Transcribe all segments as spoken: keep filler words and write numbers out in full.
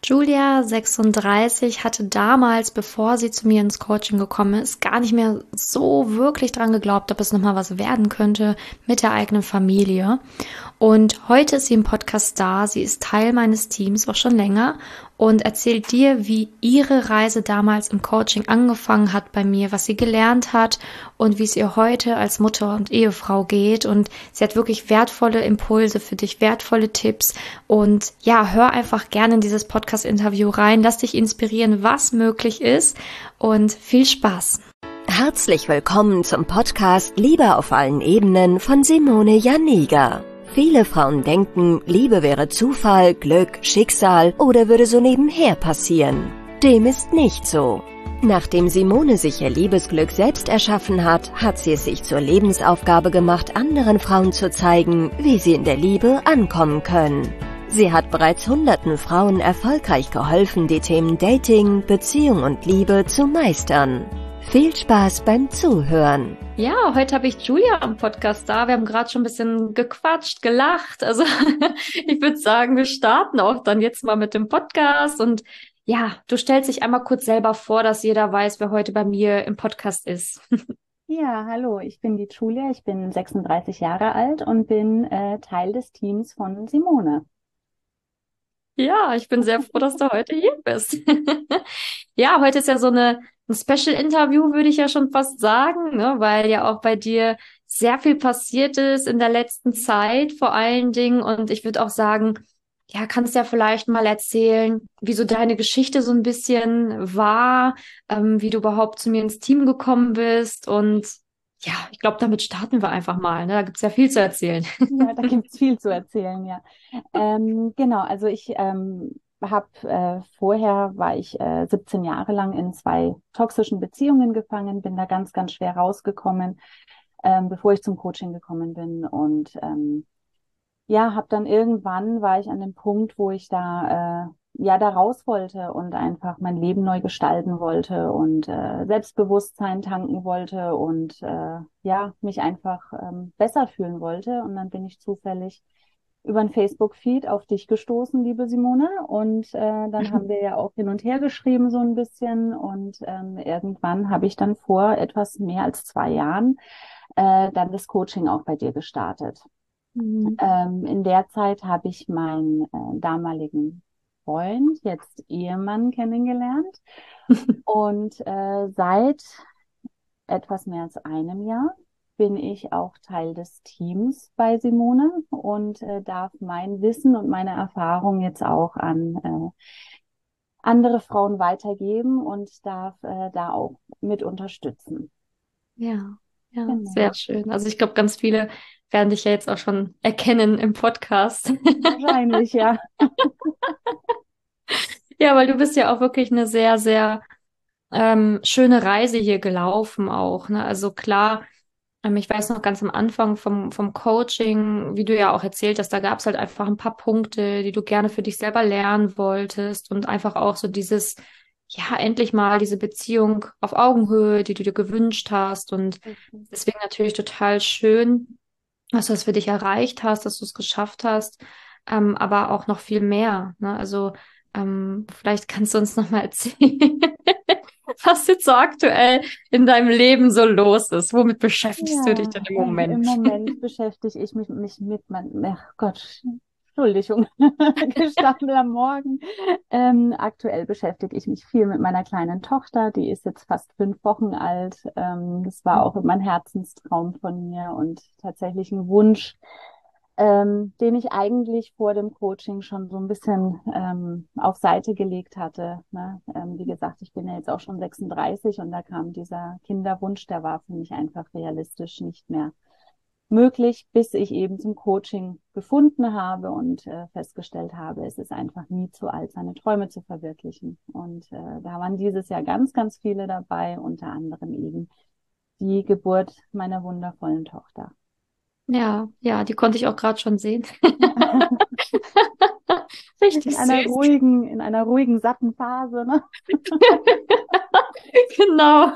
Julia, sechsunddreißig, hatte damals, bevor sie zu mir ins Coaching gekommen ist, gar nicht mehr so wirklich dran geglaubt, ob es nochmal was werden könnte mit der eigenen Familie. Und heute ist sie im Podcast da. Sie ist Teil meines Teams, auch schon länger, und erzählt dir, wie ihre Reise damals im Coaching angefangen hat bei mir, was sie gelernt hat und wie es ihr heute als Mutter und Ehefrau geht. Und sie hat wirklich wertvolle Impulse für dich, wertvolle Tipps. Und ja, hör einfach gerne in dieses Podcast-Interview rein. Lass dich inspirieren, was möglich ist. Und viel Spaß. Herzlich willkommen zum Podcast Liebe auf allen Ebenen von Simone Janiga. Viele Frauen denken, Liebe wäre Zufall, Glück, Schicksal oder würde so nebenher passieren. Dem ist nicht so. Nachdem Simone sich ihr Liebesglück selbst erschaffen hat, hat sie es sich zur Lebensaufgabe gemacht, anderen Frauen zu zeigen, wie sie in der Liebe ankommen können. Sie hat bereits hunderten Frauen erfolgreich geholfen, die Themen Dating, Beziehung und Liebe zu meistern. Viel Spaß beim Zuhören. Ja, heute habe ich Julia am Podcast da. Wir haben gerade schon ein bisschen gequatscht, gelacht. Also ich würde sagen, wir starten auch dann jetzt mal mit dem Podcast. Und ja, du stellst dich einmal kurz selber vor, dass jeder weiß, wer heute bei mir im Podcast ist. Ja, hallo, ich bin die Julia, ich bin sechsunddreißig Jahre alt und bin äh, Teil des Teams von Simone. Ja, ich bin sehr froh, dass du heute hier bist. Ja, heute ist ja so eine ein Special-Interview, würde ich ja schon fast sagen, ne? Weil ja auch bei dir sehr viel passiert ist in der letzten Zeit vor allen Dingen. Und ich würde auch sagen, ja, kannst ja vielleicht mal erzählen, wie so deine Geschichte so ein bisschen war, ähm, wie du überhaupt zu mir ins Team gekommen bist. Und ja, ich glaube, damit starten wir einfach mal, ne? Da gibt's ja viel zu erzählen. Ja, da gibt es viel zu erzählen, ja. Ähm, genau, also ich ähm, habe äh, vorher war ich äh, siebzehn Jahre lang in zwei toxischen Beziehungen gefangen, bin da ganz, ganz schwer rausgekommen, ähm, bevor ich zum Coaching gekommen bin. Und ähm, ja, habe dann irgendwann war ich an dem Punkt, wo ich da äh, ja da raus wollte und einfach mein Leben neu gestalten wollte und äh, Selbstbewusstsein tanken wollte und äh, ja mich einfach ähm, besser fühlen wollte. Und dann bin ich zufällig über ein Facebook-Feed auf dich gestoßen, liebe Simone. Und äh, dann haben wir ja auch hin und her geschrieben so ein bisschen. Und ähm, irgendwann habe ich dann vor etwas mehr als zwei Jahren äh, dann das Coaching auch bei dir gestartet. Mhm. Ähm, in der Zeit habe ich meinen äh, damaligen Freund, jetzt Ehemann, kennengelernt. Und äh, seit etwas mehr als einem Jahr bin ich auch Teil des Teams bei Simone und äh, darf mein Wissen und meine Erfahrung jetzt auch an äh, andere Frauen weitergeben und darf äh, da auch mit unterstützen. Ja, ja, Genau. sehr schön. Also ich glaube, ganz viele werden dich ja jetzt auch schon erkennen im Podcast. Wahrscheinlich, ja. Ja, weil du bist ja auch wirklich eine sehr, sehr ähm, schöne Reise hier gelaufen auch, ne? Also klar, ähm, ich weiß noch ganz am Anfang vom, vom Coaching, wie du ja auch erzählt hast, da gab es halt einfach ein paar Punkte, die du gerne für dich selber lernen wolltest und einfach auch so dieses, ja, endlich mal diese Beziehung auf Augenhöhe, die du dir gewünscht hast. Und deswegen natürlich total schön, dass du das für dich erreicht hast, dass du es geschafft hast, ähm, aber auch noch viel mehr, ne? Also ähm, vielleicht kannst du uns noch mal erzählen, was jetzt so aktuell in deinem Leben so los ist. Womit beschäftigst du dich Ja, denn im im Moment? Moment beschäftige ich mich, mich mit meinem, ach Gott, Entschuldigung, gestandener Morgen. Ähm, aktuell beschäftige ich mich viel mit meiner kleinen Tochter, die ist jetzt fast fünf Wochen alt. Ähm, das war auch immer ein Herzenstraum von mir und tatsächlich ein Wunsch, ähm, den ich eigentlich vor dem Coaching schon so ein bisschen ähm, auf Seite gelegt hatte. Ne? Ähm, wie gesagt, ich bin ja jetzt auch schon sechsunddreißig und da kam dieser Kinderwunsch, der war für mich einfach realistisch nicht mehr möglich, bis ich eben zum Coaching gefunden habe und äh, festgestellt habe, es ist einfach nie zu alt, seine Träume zu verwirklichen. Und äh, da waren dieses Jahr ganz, ganz viele dabei, unter anderem eben die Geburt meiner wundervollen Tochter. Ja, ja, die konnte ich auch gerade schon sehen. Richtig In einer süß. ruhigen, in einer ruhigen, satten Phase, ne? Genau.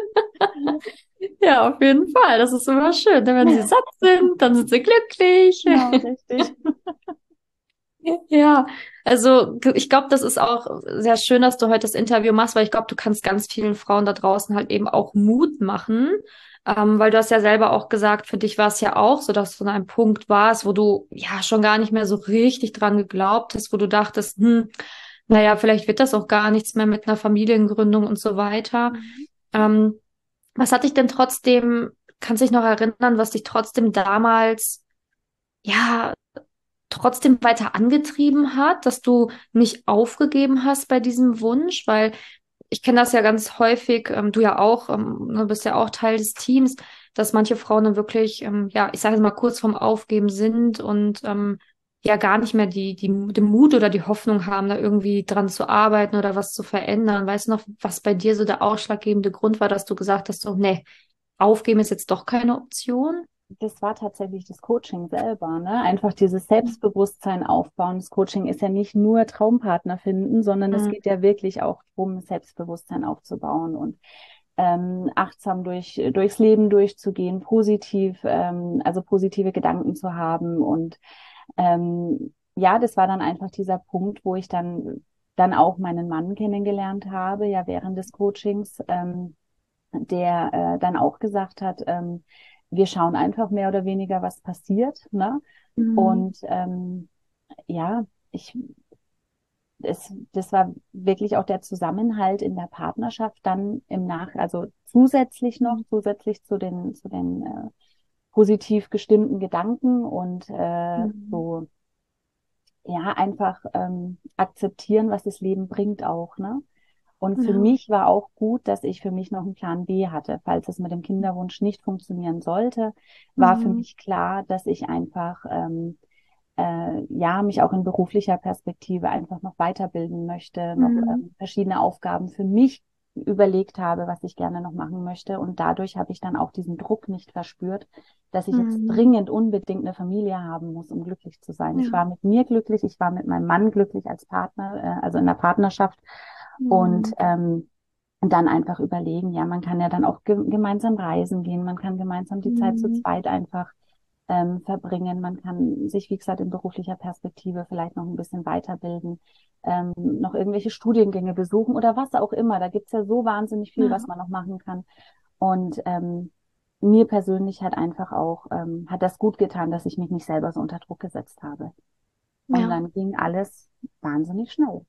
Ja, auf jeden Fall. Das ist immer schön, ne? Wenn sie satt sind, dann sind sie glücklich. Genau, richtig. Ja, also ich glaube, das ist auch sehr schön, dass du heute das Interview machst, weil ich glaube, du kannst ganz vielen Frauen da draußen halt eben auch Mut machen, ähm, weil du hast ja selber auch gesagt, für dich war es ja auch so, dass du an einem Punkt warst, wo du ja schon gar nicht mehr so richtig dran geglaubt hast, wo du dachtest, hm, naja, vielleicht wird das auch gar nichts mehr mit einer Familiengründung und so weiter. Mhm. Ähm, Was hat dich denn trotzdem, kannst dich noch erinnern, was dich trotzdem damals ja trotzdem weiter angetrieben hat, dass du nicht aufgegeben hast bei diesem Wunsch? Weil ich kenne das ja ganz häufig, ähm, du ja auch, ähm, du bist ja auch Teil des Teams, dass manche Frauen dann wirklich, ähm, ja, ich sage jetzt mal kurz vorm Aufgeben sind und ähm, ja gar nicht mehr die, die, den Mut oder die Hoffnung haben, da irgendwie dran zu arbeiten oder was zu verändern. Weißt du noch, was bei dir so der ausschlaggebende Grund war, dass du gesagt hast, so, nee, aufgeben ist jetzt doch keine Option? Das war tatsächlich das Coaching selber, ne? Einfach dieses Selbstbewusstsein aufbauen. Das Coaching ist ja nicht nur Traumpartner finden, sondern es Mhm. geht ja wirklich auch darum, Selbstbewusstsein aufzubauen und ähm, achtsam durch, durchs Leben durchzugehen, positiv, ähm, also positive Gedanken zu haben. Und ähm, ja, das war dann einfach dieser Punkt, wo ich dann, dann auch meinen Mann kennengelernt habe, ja, während des Coachings. Ähm, der äh, dann auch gesagt hat, ähm, wir schauen einfach mehr oder weniger, was passiert, ne? Mhm. Und ähm, ja, ich, es, das war wirklich auch der Zusammenhalt in der Partnerschaft dann im Nach, also zusätzlich noch, Mhm. zusätzlich zu den, zu den äh, positiv gestimmten Gedanken und äh, Mhm. so, ja, einfach ähm, akzeptieren, was das Leben bringt auch, ne? Und für Ja. mich war auch gut, dass ich für mich noch einen Plan B hatte. Falls es mit dem Kinderwunsch nicht funktionieren sollte, war für Mhm. mich klar, dass ich einfach ähm, äh, ja mich auch in beruflicher Perspektive einfach noch weiterbilden möchte, noch Mhm. ähm, verschiedene Aufgaben für mich überlegt habe, was ich gerne noch machen möchte. Und dadurch habe ich dann auch diesen Druck nicht verspürt, dass ich jetzt Mhm. dringend unbedingt eine Familie haben muss, um glücklich zu sein. Ich Ja. war mit mir glücklich, ich war mit meinem Mann glücklich als Partner, äh, also in der Partnerschaft. Und Mhm. ähm, dann einfach überlegen, ja, man kann ja dann auch ge gemeinsam reisen gehen, man kann gemeinsam die Zeit zu Mhm. zweit einfach ähm, verbringen, man kann sich, wie gesagt, in beruflicher Perspektive vielleicht noch ein bisschen weiterbilden, ähm, noch irgendwelche Studiengänge besuchen oder was auch immer. Da gibt's ja so wahnsinnig viel, was Ja. man noch machen kann. Und ähm, mir persönlich hat einfach auch, ähm, hat das gut getan, dass ich mich nicht selber so unter Druck gesetzt habe. Und Ja. dann ging alles wahnsinnig schnell.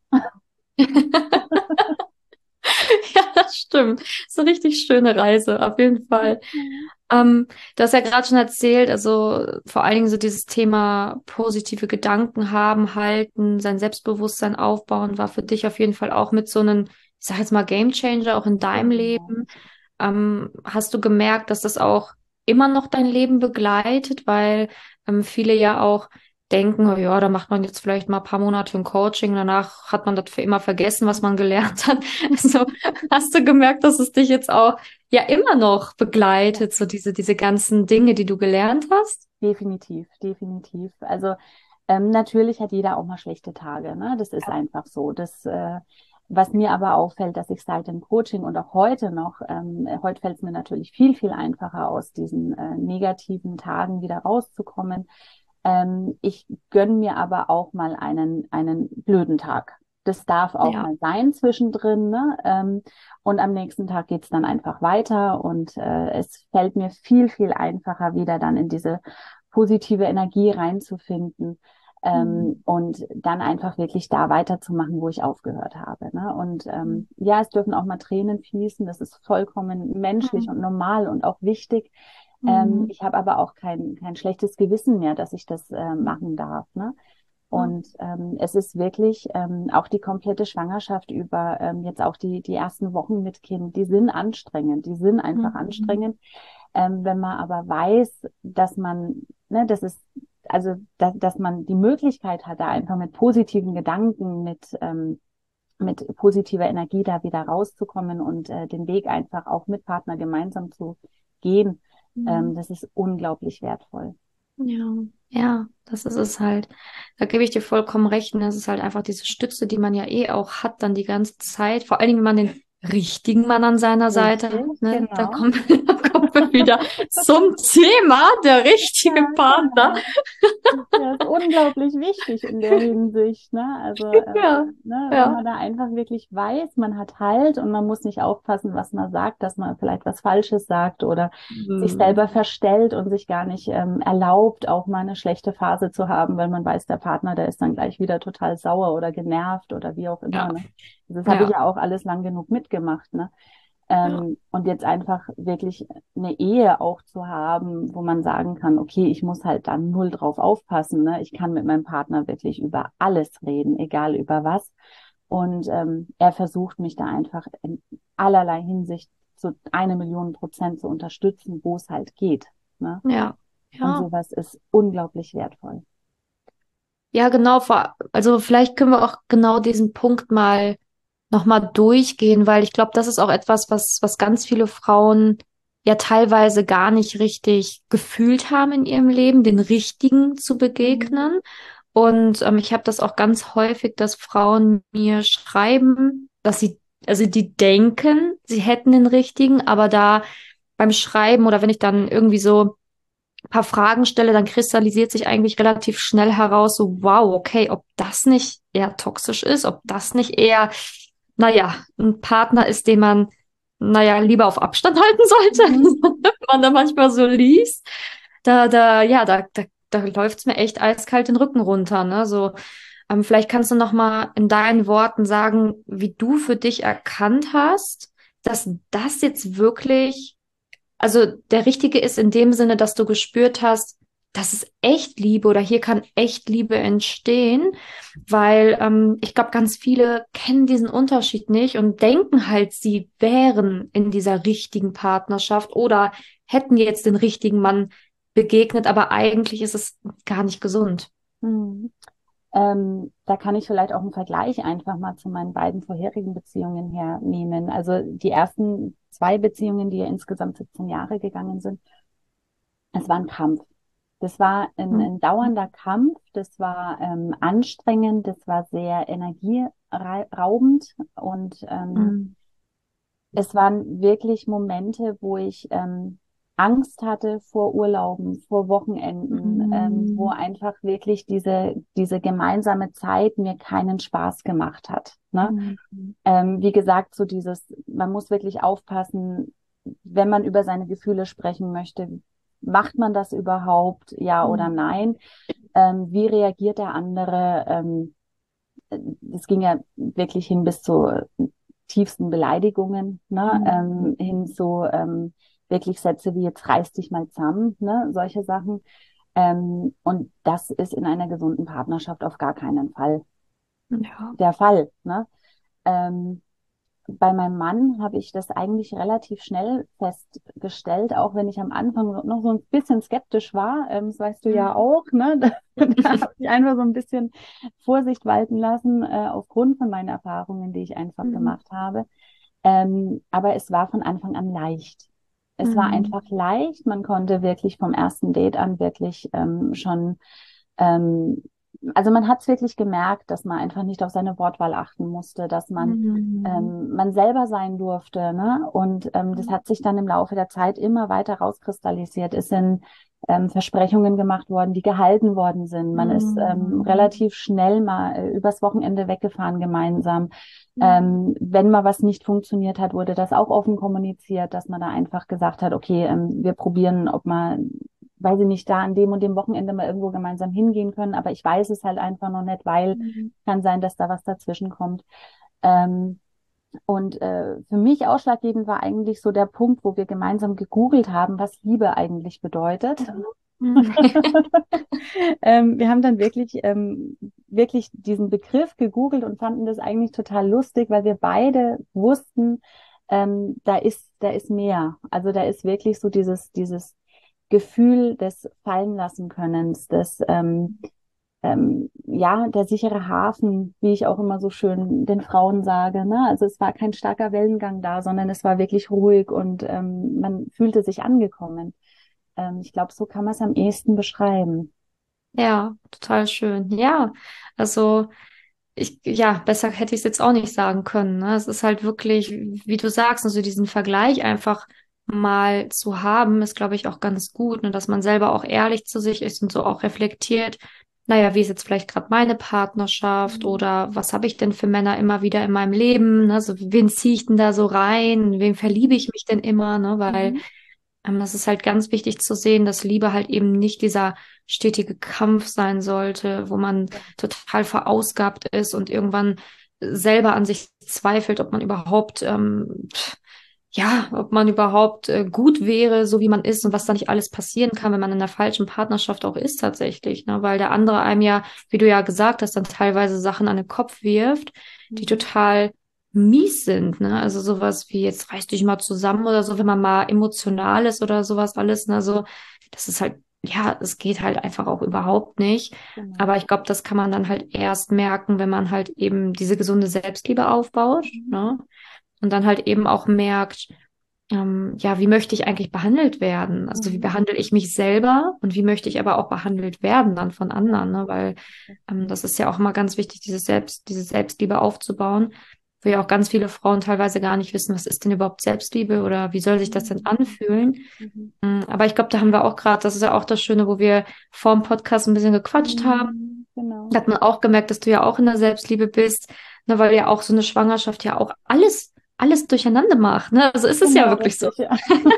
Ja, das stimmt. So eine richtig schöne Reise, auf jeden Fall. Mhm. Ähm, du hast ja gerade schon erzählt, also vor allen Dingen so dieses Thema positive Gedanken haben, halten, sein Selbstbewusstsein aufbauen, war für dich auf jeden Fall auch mit so einem, ich sag jetzt mal, Gamechanger auch in deinem Genau. Leben. Ähm, hast du gemerkt, dass das auch immer noch dein Leben begleitet, weil ähm, viele ja auch denken, oh ja, da macht man jetzt vielleicht mal ein paar Monate ein Coaching, danach hat man das für immer vergessen, was man gelernt hat. Also hast du gemerkt, dass es dich jetzt auch ja immer noch Ja. begleitet, so diese, diese ganzen Dinge, die du gelernt hast? Definitiv, definitiv. Also ähm, natürlich hat jeder auch mal schlechte Tage, ne? Das ist einfach so. Das, äh, was mir aber auffällt, dass ich seit dem Coaching und auch heute noch, ähm, heute fällt es mir natürlich viel, viel einfacher aus diesen äh, negativen Tagen wieder rauszukommen. Ähm, ich gönne mir aber auch mal einen, einen blöden Tag. Das darf auch Ja. mal sein zwischendrin, ne? Ähm, und am nächsten Tag geht's dann einfach weiter und äh, es fällt mir viel, viel einfacher, wieder dann in diese positive Energie reinzufinden Mhm. ähm, und dann einfach wirklich da weiterzumachen, wo ich aufgehört habe. Ne? Und Mhm. ähm, ja, es dürfen auch mal Tränen fließen, das ist vollkommen menschlich und normal und auch wichtig. Ähm, Mhm. ich habe aber auch kein, kein schlechtes Gewissen mehr, dass ich das äh, Mhm. machen darf. Ne? Ja. Und ähm, es ist wirklich ähm, auch die komplette Schwangerschaft über, ähm, jetzt auch die, die ersten Wochen mit Kind, die sind anstrengend, die sind einfach Mhm. anstrengend. Ähm, wenn man aber weiß, dass man, ne, das ist, also, dass, dass man die Möglichkeit hat, da einfach mit positiven Gedanken, mit, ähm, mit positiver Energie da wieder rauszukommen und äh, den Weg einfach auch mit Partner gemeinsam zu gehen, ähm, Mhm. das ist unglaublich wertvoll. Ja, ja, das ist es halt. Da gebe ich dir vollkommen recht. Und das ist halt einfach diese Stütze, die man ja eh auch hat, dann die ganze Zeit. Vor allen Dingen, wenn man den richtigen Mann an seiner Seite hat, Richtig, ne? Da genau. kommt, da kommt wir wieder zum Thema, der richtige Ja, Partner. genau. Ja, ist unglaublich wichtig in der Hinsicht, ne? Also, ähm, Ja, ne, wenn ja. man da einfach wirklich weiß, man hat Halt und man muss nicht aufpassen, was man sagt, dass man vielleicht was Falsches sagt oder sich Hm. selber verstellt und sich gar nicht ähm, erlaubt, auch mal eine schlechte Phase zu haben, weil man weiß, der Partner, der ist dann gleich wieder total sauer oder genervt oder wie auch Ja, immer, ne? Das habe ich ja, ja auch alles lang genug mitgemacht, ne? ja, Ähm, und jetzt einfach wirklich eine Ehe auch zu haben, wo man sagen kann, okay, ich muss halt da null drauf aufpassen, ne? Ich kann mit meinem Partner wirklich über alles reden, egal über was. Und ähm, er versucht mich da einfach in allerlei Hinsicht zu eine Million Prozent zu unterstützen, wo es halt geht, ne? ja, Und ja. sowas ist unglaublich wertvoll. Ja, genau. vor- Also vielleicht können wir auch genau diesen Punkt mal nochmal durchgehen, weil ich glaube, das ist auch etwas, was, was ganz viele Frauen ja teilweise gar nicht richtig gefühlt haben in ihrem Leben, den Richtigen zu Mhm. begegnen. Und ähm, ich habe das auch ganz häufig, dass Frauen mir schreiben, dass sie, also die denken, sie hätten den Richtigen, aber da beim Schreiben oder wenn ich dann irgendwie so ein paar Fragen stelle, dann kristallisiert sich eigentlich relativ schnell heraus, so, wow, okay, ob das nicht eher toxisch ist, ob das nicht eher, naja, ein Partner ist, den man, naja, lieber auf Abstand halten sollte, Mhm. wenn man da manchmal so liest. Da, da, ja, da, da, da läuft's mir echt eiskalt den Rücken runter, ne? So, ähm, vielleicht kannst du noch mal in deinen Worten sagen, wie du für dich erkannt hast, dass das jetzt wirklich also der Richtige ist in dem Sinne, dass du gespürt hast, das ist echt Liebe oder hier kann echt Liebe entstehen, weil ähm, ich glaube, ganz viele kennen diesen Unterschied nicht und denken halt, sie wären in dieser richtigen Partnerschaft oder hätten jetzt den richtigen Mann begegnet, aber eigentlich ist es gar nicht gesund. Mhm. Ähm, da kann ich vielleicht auch einen Vergleich einfach mal zu meinen beiden vorherigen Beziehungen hernehmen. Also die ersten zwei Beziehungen, die ja insgesamt siebzehn Jahre gegangen sind, es war ein Kampf. Das war ein, Mhm. ein dauernder Kampf, das war ähm, anstrengend, das war sehr energieraubend und ähm, Mhm. es waren wirklich Momente, wo ich ähm, Angst hatte vor Urlauben, vor Wochenenden, ähm, wo Mhm. einfach wirklich diese, diese gemeinsame Zeit mir keinen Spaß gemacht hat. Ne? Mhm. Ähm, wie gesagt, so dieses, man muss wirklich aufpassen, wenn man über seine Gefühle sprechen möchte, macht man das überhaupt, ja oder Mhm. nein? Ähm, wie reagiert der andere? Ähm, das ging ja wirklich hin bis zu tiefsten Beleidigungen, ne? Mhm. Ähm, hin zu ähm, wirklich Sätze wie jetzt reiß dich mal zusammen, ne? Solche Sachen. Ähm, und das ist in einer gesunden Partnerschaft auf gar keinen Fall Ja. der Fall, ne? Ähm, bei meinem Mann habe ich das eigentlich relativ schnell festgestellt, auch wenn ich am Anfang noch so ein bisschen skeptisch war. Ähm, das weißt du ja Mhm. auch, ne? Da, da habe ich einfach so ein bisschen Vorsicht walten lassen, äh, aufgrund von meinen Erfahrungen, die ich einfach Mhm. gemacht habe. Ähm, aber es war von Anfang an leicht. Es war Mhm. einfach leicht. Man konnte wirklich vom ersten Date an wirklich ähm, schon ähm, also man hat es wirklich gemerkt, dass man einfach nicht auf seine Wortwahl achten musste, dass man Mhm. ähm, man selber sein durfte, ne? Und ähm, das hat sich dann im Laufe der Zeit immer weiter rauskristallisiert. Es sind ähm, Versprechungen gemacht worden, die gehalten worden sind. Man ist ähm, Mhm. relativ schnell mal äh, übers Wochenende weggefahren gemeinsam. Mhm. Ähm, wenn mal was nicht funktioniert hat, wurde das auch offen kommuniziert, dass man da einfach gesagt hat, okay, ähm, wir probieren, ob man, weiß ich nicht, da an dem und dem Wochenende mal irgendwo gemeinsam hingehen können, aber ich weiß es halt einfach noch nicht, weil Mhm. kann sein, dass da was dazwischen kommt. Ähm, und äh, für mich ausschlaggebend war eigentlich so der Punkt, wo wir gemeinsam gegoogelt haben, was Liebe eigentlich bedeutet. Mhm. Ähm, wir haben dann wirklich, ähm, wirklich diesen Begriff gegoogelt und fanden das eigentlich total lustig, weil wir beide wussten, ähm, da ist, da ist mehr. Also da ist wirklich so dieses, dieses Gefühl des Fallenlassen Könnens, des, ähm, ähm, ja, der sichere Hafen, wie ich auch immer so schön den Frauen sage, ne? Also es war kein starker Wellengang da, sondern es war wirklich ruhig und ähm, man fühlte sich angekommen. Ähm, ich glaube, so kann man es am ehesten beschreiben. Ja, total schön. Ja, also ich, ja, besser hätte ich es jetzt auch nicht sagen können. Ne? Es ist halt wirklich, wie du sagst, also diesen Vergleich einfach mal zu haben, ist, glaube ich, auch ganz gut, ne, dass man selber auch ehrlich zu sich ist und so auch reflektiert, naja, wie ist jetzt vielleicht gerade meine Partnerschaft Mhm. oder was habe ich denn für Männer immer wieder in meinem Leben, ne? So, wen ziehe ich denn da so rein, wem verliebe ich mich denn immer, ne? Weil Mhm. ähm, das ist halt ganz wichtig zu sehen, dass Liebe halt eben nicht dieser stetige Kampf sein sollte, wo man Ja. total verausgabt ist und irgendwann selber an sich zweifelt, ob man überhaupt, ähm, ja, ob man überhaupt äh, gut wäre, so wie man ist und was da nicht alles passieren kann, wenn man in der falschen Partnerschaft auch ist tatsächlich, ne? Weil der andere einem ja, wie du ja gesagt hast, dann teilweise Sachen an den Kopf wirft, die Mhm. total mies sind, ne? Also sowas wie jetzt reiß dich mal zusammen oder so, wenn man mal emotional ist oder sowas alles, ne? So, das ist halt, ja, es geht halt einfach auch überhaupt nicht. Genau. Aber ich glaube, das kann man dann halt erst merken, wenn man halt eben diese gesunde Selbstliebe aufbaut, Mhm. ne? Und dann halt eben auch merkt, ähm, ja, wie möchte ich eigentlich behandelt werden? Also wie Mhm. behandle ich mich selber und wie möchte ich aber auch behandelt werden dann von Ja. anderen, ne? Weil ähm, das ist ja auch immer ganz wichtig, diese Selbst, diese Selbstliebe aufzubauen, wo ja auch ganz viele Frauen teilweise gar nicht wissen, was ist denn überhaupt Selbstliebe oder wie soll sich das denn Mhm. anfühlen? Mhm. Mm, Aber ich glaube, da haben wir auch gerade, das ist ja auch das Schöne, wo wir vor dem Podcast ein bisschen gequatscht haben. Mhm. Genau. Da hat man auch gemerkt, dass du ja auch in der Selbstliebe bist, ne, weil ja auch so eine Schwangerschaft ja auch alles, alles durcheinander macht. Ne? Also ist es ja Genau, wirklich so. richtig, ja.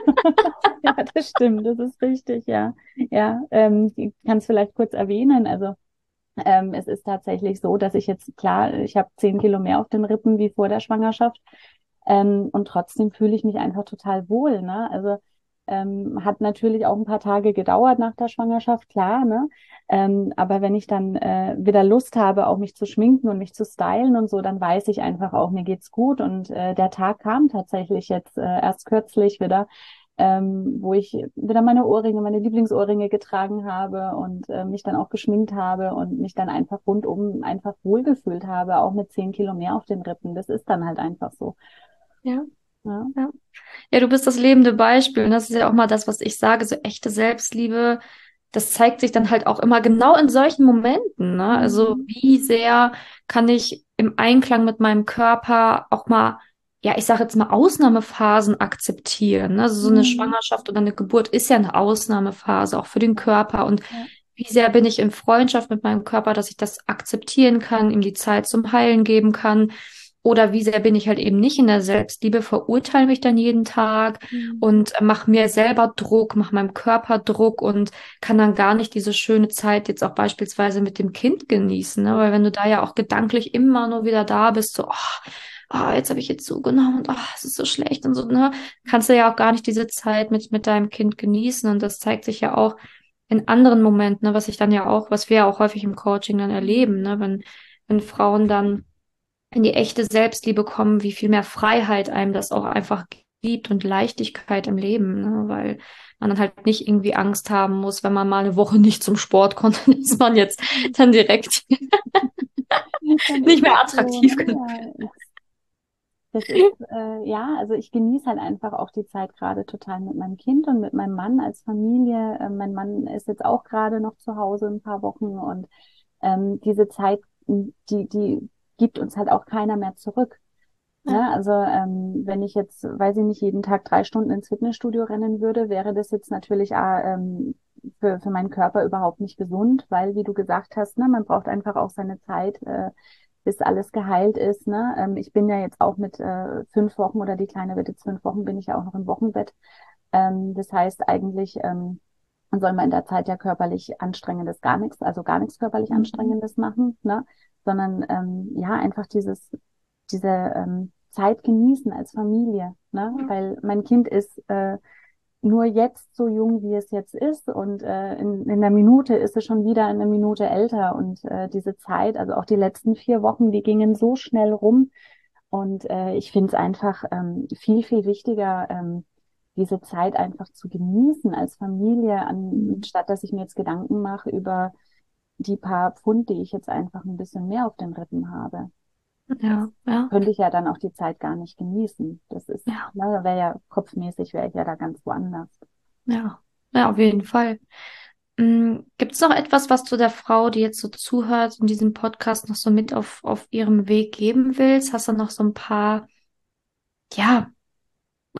Ja, das stimmt, das ist richtig, ja. Ja, ähm, ich kann es vielleicht kurz erwähnen. Also ähm, es ist tatsächlich so, dass ich jetzt, klar, ich habe zehn Kilo mehr auf den Rippen wie vor der Schwangerschaft. Ähm, und trotzdem fühle ich mich einfach total wohl, ne? Also ähm, hat natürlich auch ein paar Tage gedauert nach der Schwangerschaft, klar, ne? Ähm, aber wenn ich dann äh, wieder Lust habe, auch mich zu schminken und mich zu stylen und so, dann weiß ich einfach auch, mir geht's gut. Und äh, der Tag kam tatsächlich jetzt äh, erst kürzlich wieder, ähm, wo ich wieder meine Ohrringe, meine Lieblingsohrringe getragen habe und äh, mich dann auch geschminkt habe und mich dann einfach rundum einfach wohlgefühlt habe, auch mit zehn Kilo mehr auf den Rippen. Das ist dann halt einfach so. Ja, Ja. ja. Ja, du bist das lebende Beispiel. Und das ist ja auch mal das, was ich sage, so echte Selbstliebe, das zeigt sich dann halt auch immer genau in solchen Momenten, ne? Also Mhm. wie sehr kann ich im Einklang mit meinem Körper auch mal, ja, ich sage jetzt mal Ausnahmephasen akzeptieren, ne? Also so eine Mhm. Schwangerschaft oder eine Geburt ist ja eine Ausnahmephase, auch für den Körper. Und Ja. wie sehr bin ich in Freundschaft mit meinem Körper, dass ich das akzeptieren kann, ihm die Zeit zum Heilen geben kann. Oder wie sehr bin ich halt eben nicht in der Selbstliebe, verurteile mich dann jeden Tag Mhm. und mache mir selber Druck, mache meinem Körper Druck und kann dann gar nicht diese schöne Zeit jetzt auch beispielsweise mit dem Kind genießen, ne? Weil wenn du da ja auch gedanklich immer nur wieder da bist, so, oh, oh jetzt habe ich jetzt zugenommen und oh, es ist so schlecht und so, ne? Kannst du ja auch gar nicht diese Zeit mit, mit deinem Kind genießen. Und das zeigt sich ja auch in anderen Momenten, ne? Was ich dann ja auch, was wir ja auch häufig im Coaching dann erleben, ne? Wenn, wenn Frauen dann in die echte Selbstliebe kommen, wie viel mehr Freiheit einem das auch einfach gibt und Leichtigkeit im Leben, ne? Weil man dann halt nicht irgendwie Angst haben muss, wenn man mal eine Woche nicht zum Sport konnte, ist man jetzt dann direkt Dann nicht ist mehr es so, attraktiv ne? genug. Ja, das ist, äh, ja, also ich genieße halt einfach auch die Zeit gerade total mit meinem Kind und mit meinem Mann als Familie. Äh, mein Mann ist jetzt auch gerade noch zu Hause ein paar Wochen und ähm, diese Zeit, die, die gibt uns halt auch keiner mehr zurück. Ja, Ne? Also ähm, wenn ich jetzt, weiß ich nicht, jeden Tag drei Stunden ins Fitnessstudio rennen würde, wäre das jetzt natürlich äh, ähm, für, für meinen Körper überhaupt nicht gesund, weil, wie du gesagt hast, ne, man braucht einfach auch seine Zeit, äh, bis alles geheilt ist. Ne? Ähm, ich bin ja jetzt auch mit äh, fünf Wochen oder die Kleine wird jetzt fünf Wochen, bin ich ja auch noch im Wochenbett. Ähm, das heißt eigentlich, ähm, soll man in der Zeit ja körperlich Anstrengendes gar nichts, also gar nichts körperlich mhm. Anstrengendes machen, ne? Sondern ähm, ja, einfach dieses, diese ähm, Zeit genießen als Familie, ne? Ja, Weil mein Kind ist äh, nur jetzt so jung, wie es jetzt ist und äh, in, in einer Minute ist es schon wieder eine Minute älter und äh, diese Zeit, also auch die letzten vier Wochen, die gingen so schnell rum und äh, ich finde es einfach ähm, viel, viel wichtiger, ähm, diese Zeit einfach zu genießen als Familie, mhm. anstatt dass ich mir jetzt Gedanken mache über die paar Pfund, die ich jetzt einfach ein bisschen mehr auf den Rippen habe. Das Ja, ja, könnte ich ja dann auch die Zeit gar nicht genießen. Das ist, ja, ne, da wäre ja kopfmäßig, wäre ich ja da ganz woanders. ja, ja, auf jeden Fall. Mm, Gibt es noch etwas, was du der Frau, die jetzt so zuhört, in diesem Podcast noch so mit auf, auf ihrem Weg geben willst? Hast du noch so ein paar, ja,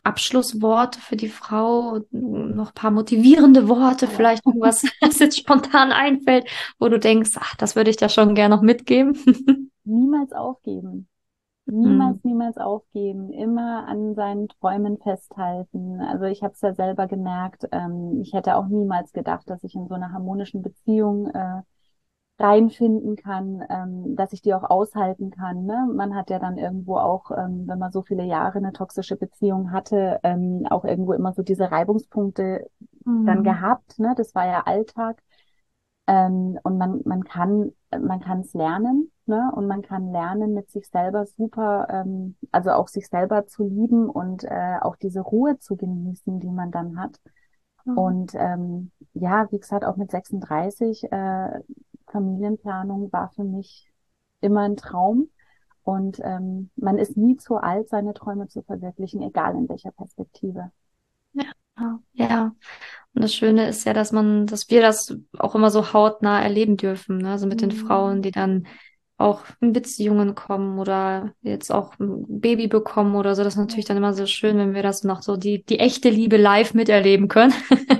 Abschlussworte für die Frau, noch ein paar motivierende Worte, vielleicht irgendwas, was jetzt spontan einfällt, wo du denkst, ach, das würde ich da schon gerne noch mitgeben. Niemals aufgeben. Hm. Niemals, niemals aufgeben. Immer an seinen Träumen festhalten. Also ich habe es ja selber gemerkt. Ähm, ich hätte auch niemals gedacht, dass ich in so einer harmonischen Beziehung äh, reinfinden kann, ähm, dass ich die auch aushalten kann. Ne? Man hat ja dann irgendwo auch, ähm, wenn man so viele Jahre eine toxische Beziehung hatte, ähm, auch irgendwo immer so diese Reibungspunkte dann Hm. gehabt. Ne? Das war ja Alltag. Ähm, und man, man kann, man kann es lernen, ne? Und man kann lernen, mit sich selber super, ähm, also auch sich selber zu lieben und äh, auch diese Ruhe zu genießen, die man dann hat. Und ähm, ja, wie gesagt, auch mit sechsunddreißig, äh, Familienplanung war für mich immer ein Traum. Und ähm, man ist nie zu alt, seine Träume zu verwirklichen, egal in welcher Perspektive. Ja, ja. Und das Schöne ist ja, dass man, dass wir das auch immer so hautnah erleben dürfen, ne? Also mit den Frauen, Mhm. die dann auch in Beziehungen kommen oder jetzt auch ein Baby bekommen oder so. Das ist Ja. natürlich dann immer so schön, wenn wir das noch so die, die echte Liebe live miterleben können.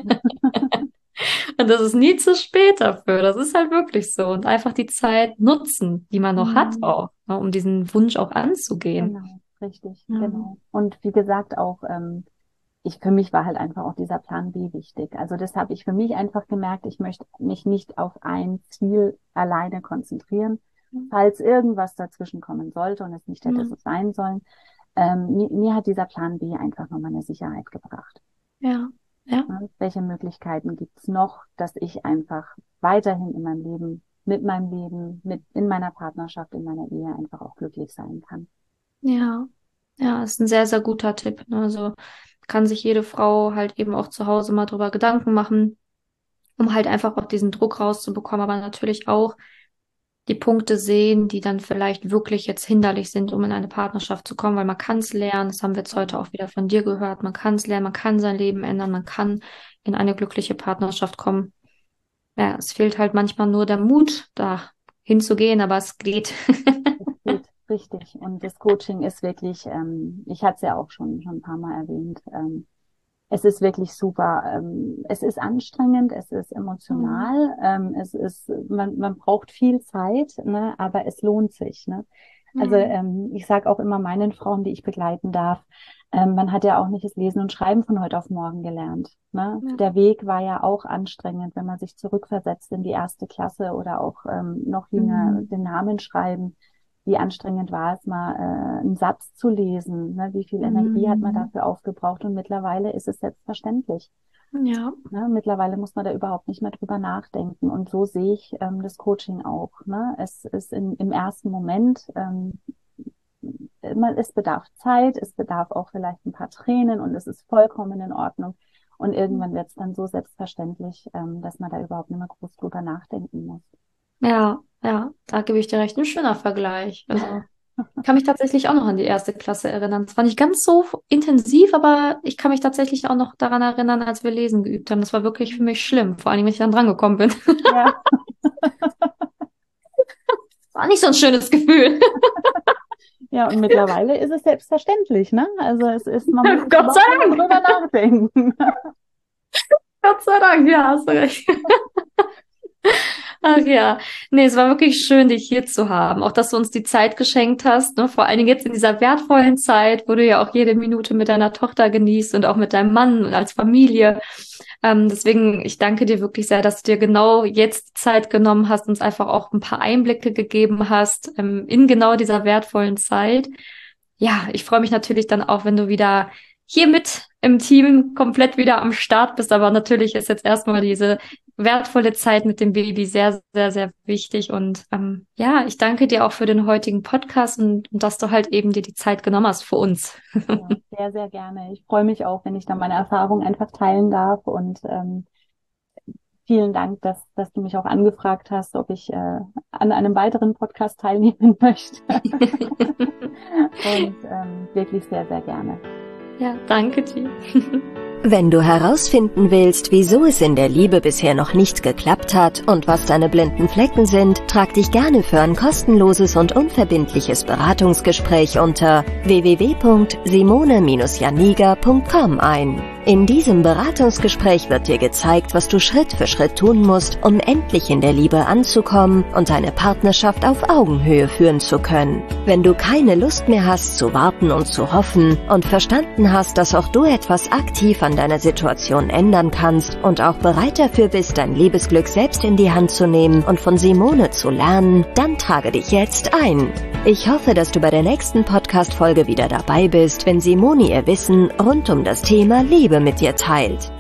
Und das ist nie zu spät dafür. Das ist halt wirklich so. Und einfach die Zeit nutzen, die man noch hat Mhm. auch, ne? Um diesen Wunsch auch anzugehen. Genau, richtig, Ja. genau. Und wie gesagt, auch ähm, ich für mich war halt einfach auch dieser Plan B wichtig. Also das habe ich für mich einfach gemerkt, ich möchte mich nicht auf ein Ziel alleine konzentrieren. Falls irgendwas dazwischen kommen sollte und es nicht hätte so sein sollen, ähm, mir, mir hat dieser Plan B einfach nochmal eine Sicherheit gebracht. Ja, ja, Ne? Welche Möglichkeiten gibt's noch, dass ich einfach weiterhin in meinem Leben, mit meinem Leben, mit in meiner Partnerschaft, in meiner Ehe einfach auch glücklich sein kann. ja. Ja, ist ein sehr, sehr guter Tipp. Ne? Also kann sich jede Frau halt eben auch zu Hause mal drüber Gedanken machen, um halt einfach auch diesen Druck rauszubekommen, aber natürlich auch die Punkte sehen, die dann vielleicht wirklich jetzt hinderlich sind, um in eine Partnerschaft zu kommen, weil man kann es lernen, das haben wir jetzt heute Genau. auch wieder von dir gehört, man kann es lernen, man kann sein Leben ändern, man kann in eine glückliche Partnerschaft kommen. Ja, es fehlt halt manchmal nur der Mut, da hinzugehen, aber es geht. Es geht richtig. Und das Coaching ist wirklich, ähm, ich hatte es ja auch schon, schon ein paar Mal erwähnt, ähm, es ist wirklich super. Ähm, es ist anstrengend, es ist Mhm. emotional, ähm, es ist, man, man braucht viel Zeit, ne, aber es lohnt sich, ne? Also Ja, ähm, ich sage auch immer meinen Frauen, die ich begleiten darf, ähm, man hat ja auch nicht das Lesen und Schreiben von heute auf morgen gelernt. Ne? ja. Der Weg war ja auch anstrengend, wenn man sich zurückversetzt in die erste Klasse oder auch ähm, noch jünger Mhm. den Namen schreiben. Wie anstrengend war es mal, äh, einen Satz zu lesen? Ne? Wie viel Energie hat man Mhm. dafür aufgebraucht? Und mittlerweile ist es selbstverständlich. Ja, Ne? Mittlerweile muss man da überhaupt nicht mehr drüber nachdenken. Und so sehe ich ähm, das Coaching auch. Ne? Es ist in, im ersten Moment, ähm, man, es bedarf Zeit, es bedarf auch vielleicht ein paar Tränen und es ist vollkommen in Ordnung. Und irgendwann wird es dann so selbstverständlich, ähm, dass man da überhaupt nicht mehr groß drüber nachdenken muss. ja, ja, da gebe ich dir recht. Ein schöner Vergleich. Also kann mich tatsächlich auch noch an die erste Klasse erinnern. Es war nicht ganz so intensiv, aber ich kann mich tatsächlich auch noch daran erinnern, als wir Lesen geübt haben. Das war wirklich für mich schlimm, vor allem, wenn ich dann drangekommen bin. Ja, War nicht so ein schönes Gefühl. ja, und mittlerweile ist es selbstverständlich, ne? Also es ist, man muss jetzt Gott sei überhaupt nicht mehr Dank. drüber nachdenken. Gott sei Dank, ja, hast du recht. Ach ja, nee, es war wirklich schön, dich hier zu haben. Auch, dass du uns die Zeit geschenkt hast, ne? Vor allen Dingen jetzt in dieser wertvollen Zeit, wo du ja auch jede Minute mit deiner Tochter genießt und auch mit deinem Mann und als Familie. Ähm, deswegen, ich danke dir wirklich sehr, dass du dir genau jetzt Zeit genommen hast, uns einfach auch ein paar Einblicke gegeben hast, ähm, in genau dieser wertvollen Zeit. Ja, ich freue mich natürlich dann auch, wenn du wieder hier mit im Team komplett wieder am Start bist. Aber natürlich ist jetzt erstmal diese wertvolle Zeit mit dem Baby sehr, sehr, sehr wichtig. Und ähm, ja, ich danke dir auch für den heutigen Podcast und, und dass du halt eben dir die Zeit genommen hast für uns. Ja, sehr, sehr gerne. Ich freue mich auch, wenn ich da meine Erfahrung einfach teilen darf. Und ähm, vielen Dank, dass, dass du mich auch angefragt hast, ob ich äh, an einem weiteren Podcast teilnehmen möchte. Und ähm, wirklich sehr, sehr gerne. Ja, danke dir. Wenn du herausfinden willst, wieso es in der Liebe bisher noch nicht geklappt hat und was deine blinden Flecken sind, trag dich gerne für ein kostenloses und unverbindliches Beratungsgespräch unter w w w punkt simone janiga punkt com ein. In diesem Beratungsgespräch wird dir gezeigt, was du Schritt für Schritt tun musst, um endlich in der Liebe anzukommen und deine Partnerschaft auf Augenhöhe führen zu können. Wenn du keine Lust mehr hast zu warten und zu hoffen und verstanden hast, dass auch du etwas aktiv an deiner Situation ändern kannst und auch bereit dafür bist, dein Liebesglück selbst in die Hand zu nehmen und von Simone zu lernen, dann trage dich jetzt ein. Ich hoffe, dass du bei der nächsten Podcast-Folge wieder dabei bist, wenn Simone ihr Wissen rund um das Thema Liebe mit dir teilt.